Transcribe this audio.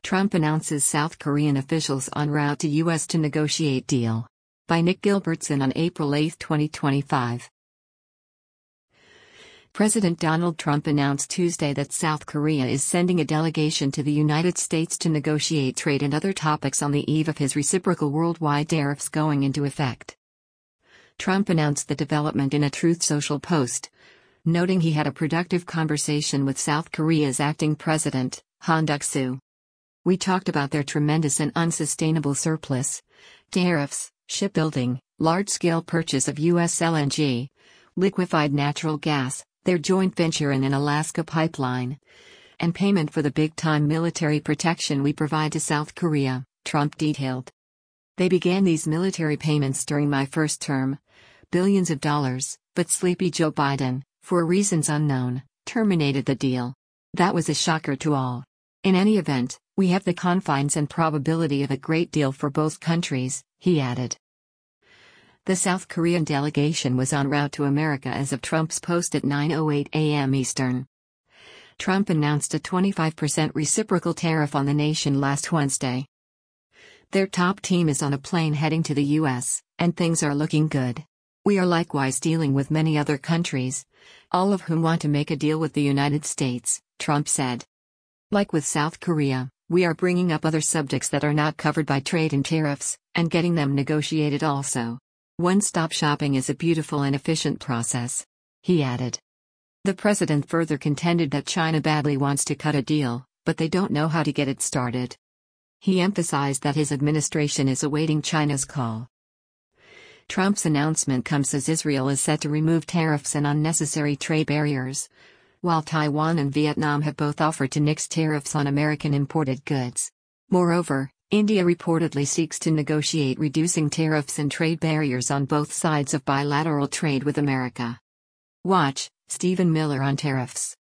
Trump announces South Korean officials en route to U.S. to negotiate deal. By Nick Gilbertson on April 8, 2025. President Donald Trump announced Tuesday that South Korea is sending a delegation to the United States to negotiate trade and other topics on the eve of his reciprocal worldwide tariffs going into effect. Trump announced the development in a Truth Social post, noting he had a productive conversation with South Korea's acting president, Han Duck-soo. "We talked about their tremendous and unsustainable surplus, tariffs, shipbuilding, large-scale purchase of U.S. LNG, liquefied natural gas, their joint venture in an Alaska pipeline, and payment for the big-time military protection we provide to South Korea," Trump detailed. "They began these military payments during my first term, billions of dollars, but sleepy Joe Biden, for reasons unknown, terminated the deal. That was a shocker to all. In any event, we have the confines and probability of a great deal for both countries," he added. The South Korean delegation was en route to America as of Trump's post at 9:08 a.m. Eastern. Trump announced a 25% reciprocal tariff on the nation last Wednesday. "Their top team is on a plane heading to the U.S., and things are looking good. We are likewise dealing with many other countries, all of whom want to make a deal with the United States," Trump said. "Like with South Korea, we are bringing up other subjects that are not covered by trade and tariffs, and getting them negotiated also. One-stop shopping is a beautiful and efficient process," he added. The president further contended that China badly wants to cut a deal, but they don't know how to get it started. He emphasized that his administration is awaiting China's call. Trump's announcement comes as Israel is set to remove tariffs and unnecessary trade barriers, while Taiwan and Vietnam have both offered to nix tariffs on American imported goods. Moreover, India reportedly seeks to negotiate reducing tariffs and trade barriers on both sides of bilateral trade with America. Watch, Stephen Miller on tariffs.